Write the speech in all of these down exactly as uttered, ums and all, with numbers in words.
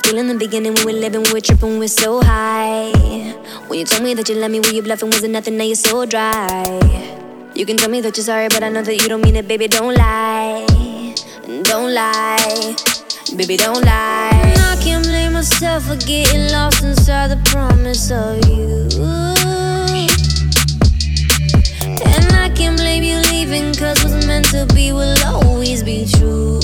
feel in the beginning when we're living, we were tripping, we're so high. When you told me that you love me, were you bluffing? Wasn't nothing, now you're so dry. You can tell me that you're sorry, but I know that you don't mean it, baby, don't lie. Don't lie, baby, don't lie. And I can't blame myself for getting lost inside the promise of you. And I can't blame you leaving, cause what's meant to be will always be true.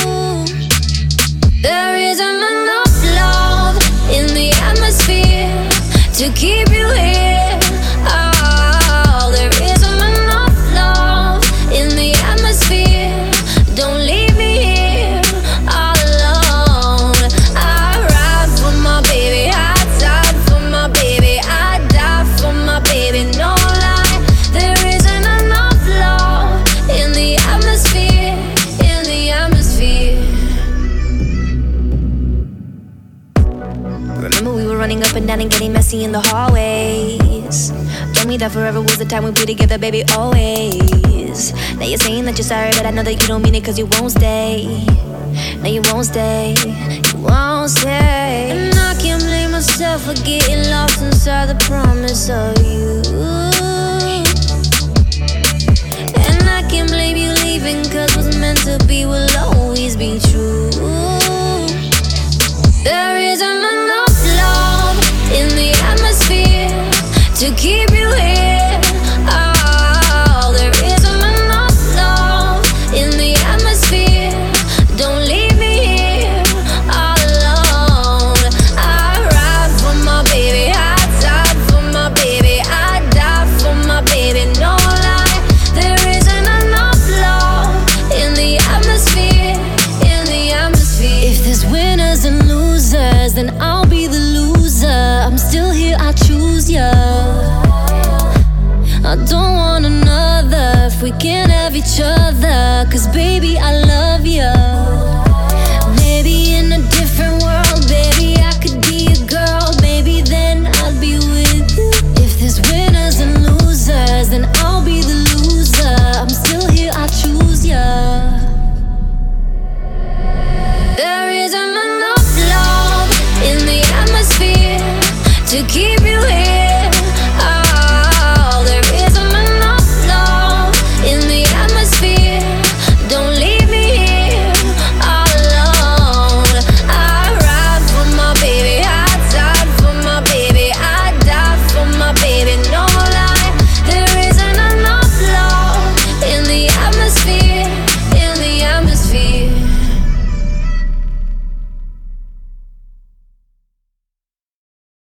There isn't enough love in the atmosphere to keep you here. Oh, there isn't enough love in the atmosphere. Don't leave me here all alone. I ride for my baby, I die for my baby, I die for my baby, no lie. There isn't enough love in the atmosphere, in the atmosphere. Remember we were running up and down and getting messy in the hallways. Told me that forever was the time we'd be together, baby, always. Now you're saying that you're sorry, but I know that you don't mean it, cause you won't stay. No, you won't stay, you won't stay. And I can't blame myself for getting lost inside the promise of you.